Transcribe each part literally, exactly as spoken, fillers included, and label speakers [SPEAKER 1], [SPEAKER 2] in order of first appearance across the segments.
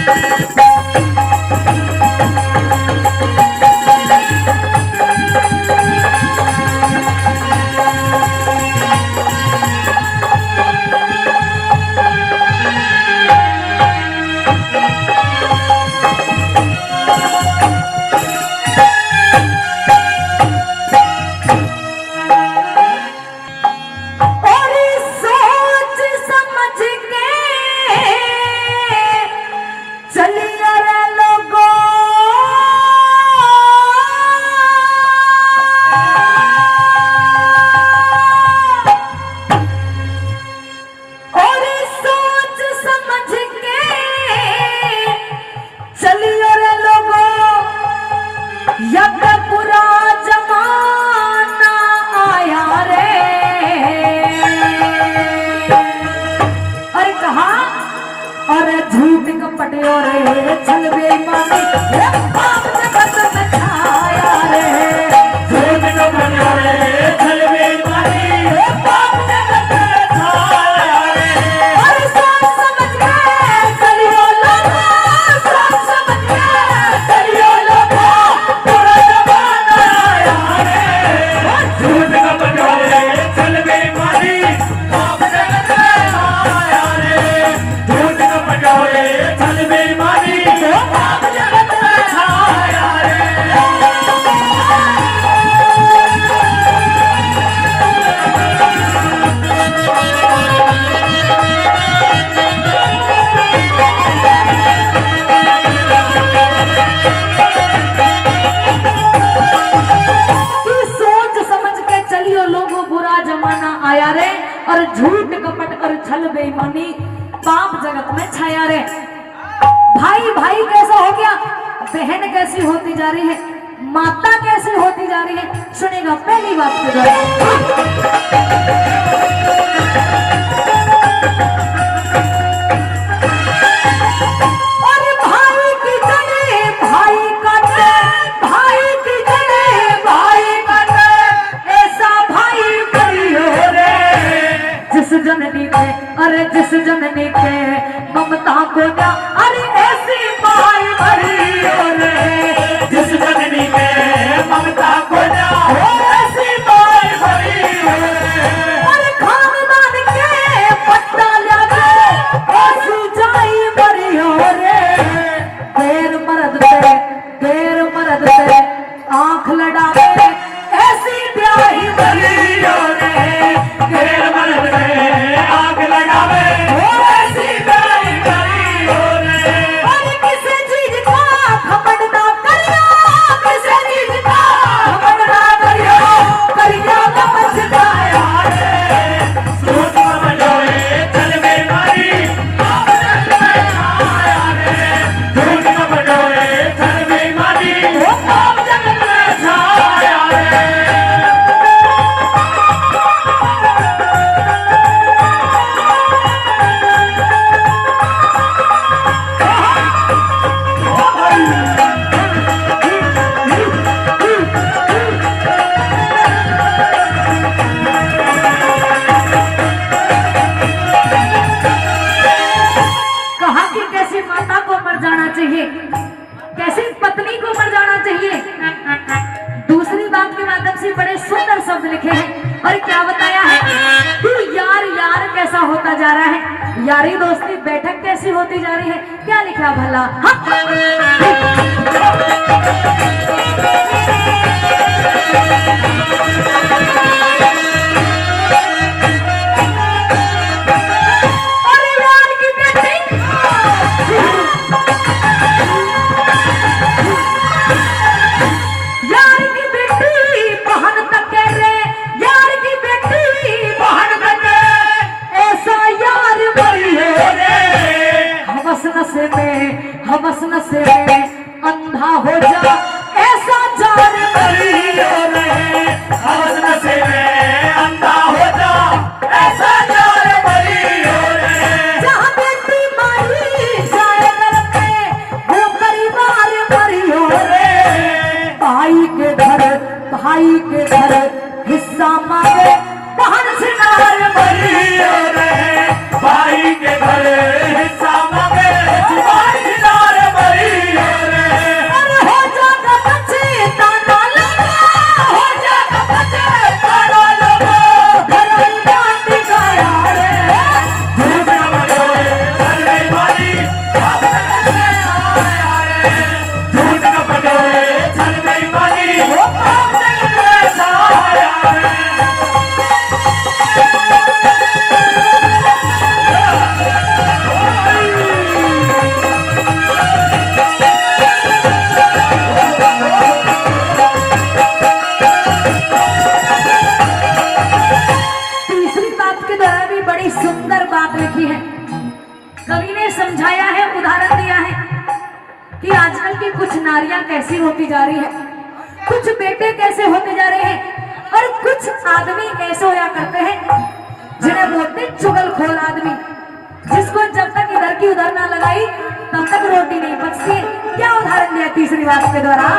[SPEAKER 1] और झूठ कपट और छल बेईमानी पाप जगत में छाया रे। भाई भाई कैसा हो गया, बहन कैसी होती जा रही है, माता कैसी होती जा रही है। सुनेगा पहली बात के द्वारा। जननी के अरे जिस जननी के ममता को क्या अरे ऐसी माई भरी रे, जिस जननी के ममता को क्या ऐसी माई भरी रे। अरे खानदान के पट्टा लगे ऐसी जाई भरी हो रे। देर मर्द पे देर मर्द पे आंख लड़ावे ऐसी ब्याही भरी हो रे। देर मर्द पे आग लगावे ऐसी ब्याही भरी हो रे। अरे किसी चीज का घमंड ना करियो, किसी चीज का घमंड ना करियो, करियो तो पछताया रे। सोच समझोए चल बेमारी आप जग में छाया रे। सोच समझोए चल बेमारी आप जग में छाया रे। कैसी पत्नी को मर जाना चाहिए। दूसरी बात के माध्यम से बड़े सुंदर शब्द लिखे हैं और क्या बताया है तू यार यार कैसा होता जा रहा है, यारी दोस्ती बैठक कैसी होती जा रही है। क्या लिखा भला नशे में हवस नशे में अंधा हो जा ऐसा जान मरी रे। हवस नशे में अंधा हो जा ऐसा जान मरी रे। जहाँ बेटी मारी जाए घर पे वो परिवार मरी हो रे। भाई के घर भाई के घर हिस्सा मांगे बहन सिनार मरी रे। भाई के घर हिस्सा मांगे भाई सिनार बड़ी सुंदर बात लिखी है। कवि ने समझाया है, उदाहरण दिया है कि आजकल की कुछ नारियां कैसी होती जा रही है, कुछ बेटे कैसे होते जा रहे हैं, और कुछ आदमी ऐसे होया करते हैं जिन्हें बोलते चुगलखोर आदमी, जिसको जब तक इधर की उधर ना लगाई तब तक रोटी नहीं पकती। क्या उदाहरण दिया तीसरी बात के द्वारा?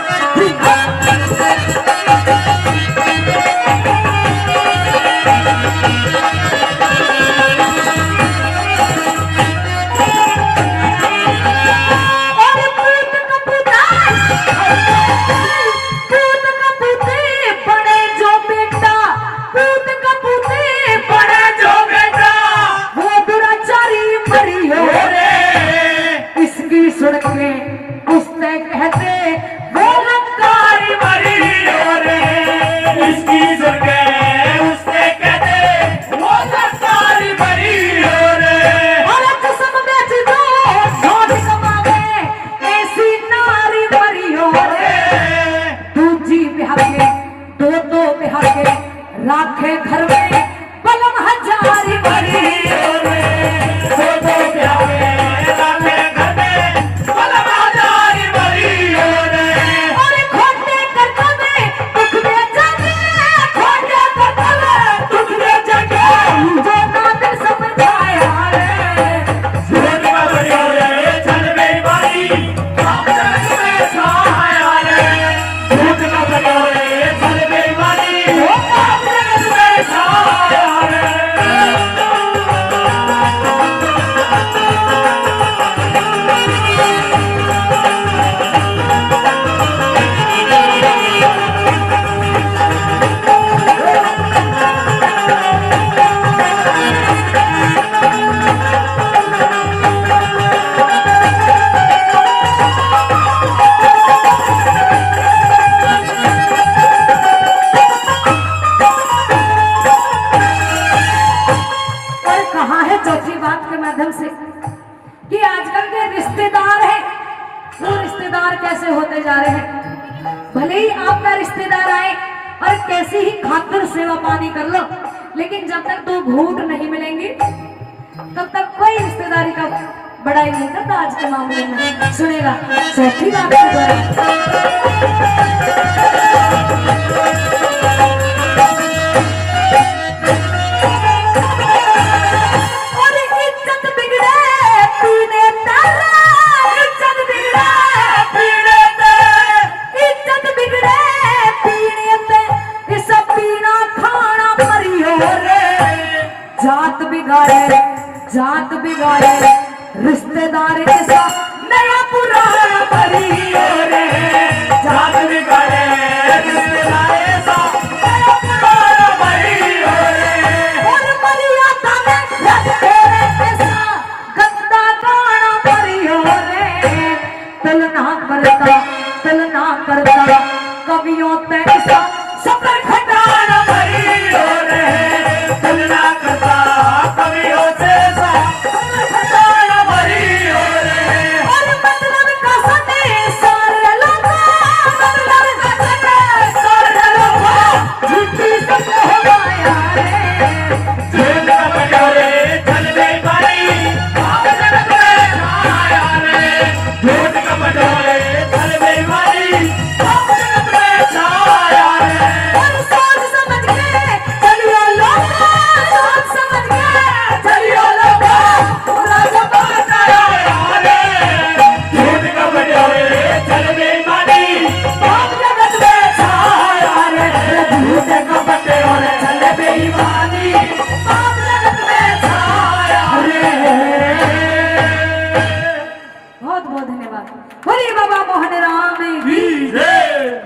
[SPEAKER 1] राखे घर में बलम हजारी भरी, दो दो प्यारे राखे घर में बलम हजारी भरी, और खोटे करतों में दुख में जगे, खोटे करतों में दुख में जगे, जो नादर समझाया रे, झूठ का बड़िया रे चल मेरी बारी, आप जग में सहाया रे, झूठ का बड़िया रे चल मेरी बारी, से कि आजकल के रिश्तेदार हैं, वो रिश्तेदार कैसे होते जा रहे हैं। भले ही आपका रिश्तेदार आए और कैसी ही खातिर सेवा पानी कर लो, लेकिन जब तक दो घूंट नहीं मिलेंगे तब तक कोई रिश्तेदारी का बड़ाई नहीं करता। आज के मामले में सुनेगा चौथी बात के द्वारा। जात बिगाड़े जात बिगाड़े रिश्तेदार के साथ नया पुराना भरी रे, जात बिगाड़े रिश्तेदार के साथ नया पुराना भरी रे, और मर्यादा में रखते रहते गंदा गाना भरी रे, तुलना करता तुलना करता कवियों ते ऐसा सफर खटाना भरी रे, तुलना करता कवियों से खटाना भरी रे, और मतलब का सने सारे लोगों, मतलब का सने सारे लोगों झूठी सब हो गया रे, झूठ का बड़ा रे चल गई बारी, आप जगत में छाया रे, झूठ का बड़ा रे चल गई बारी, आप जगत में छाया रे, और सोच समझ के चलियो लोगों, सोच समझ के चलियो लोगों, पूरा जमाना आया रे, झूठ का बड़ा रे चल गई बारी, आप जगत में छाया रे, झूठ का बड़ा रे चल गई बारी, आप जगत में छाया रे। बहुत बहुत धन्यवाद। बोलिए बाबा मोहन राम की।